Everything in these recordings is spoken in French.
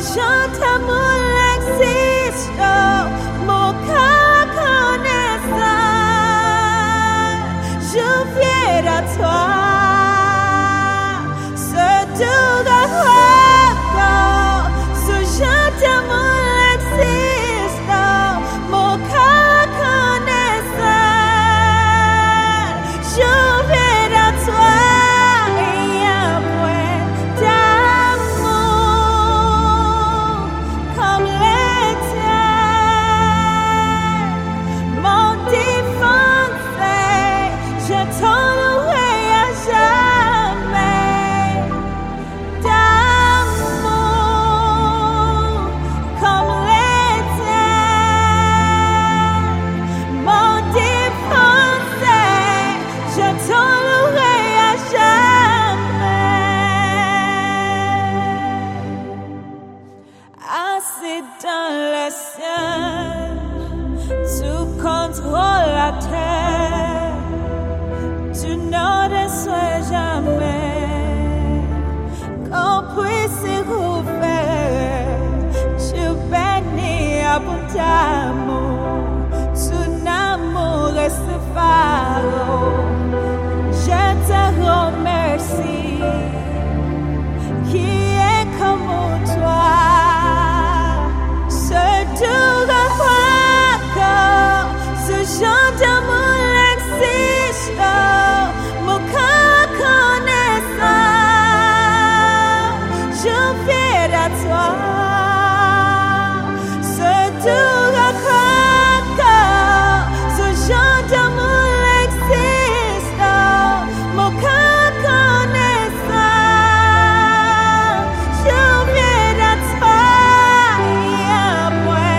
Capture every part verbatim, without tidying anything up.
chante mon existo, mon cœur connaît ça. Je viens à toi, ce doux rêve, ce chante mon existo, mon cœur connaît ça. Je viens à toi. Dans le ciel, tu contrôles la terre, tu n'en déçois jamais. Qu'on puisse y rouvrir, tu bénis abondamment, ton amour reste phare. Je te remercie, qui est comme toi. Chante mon existo, mon cœur connaît ça. Je viens à toi, ce doux accord, ce chante mon existo, mon cœur connaît ça. Je viens à toi, et à moi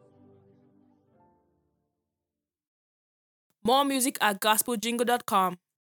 More music at gospel jingle dot com.